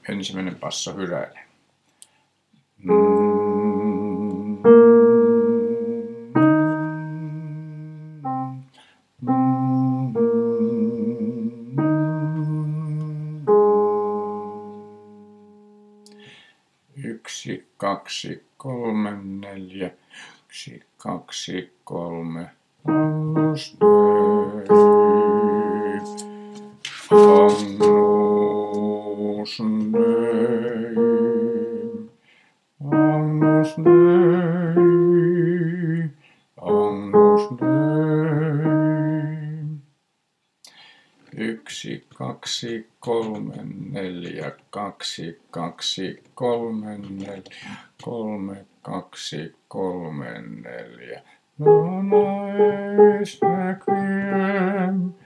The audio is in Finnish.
ensimmäinen basso hyräilee. Yksi, kaksi, kolme, neljä. 1, 2, 3. Agnus Dei. Agnus Dei. Agnus Dei. Agnus Dei. 1, 2, 3, 4. 2, 2, 3, 4. 3, 2, 3, 4. Dona est requiem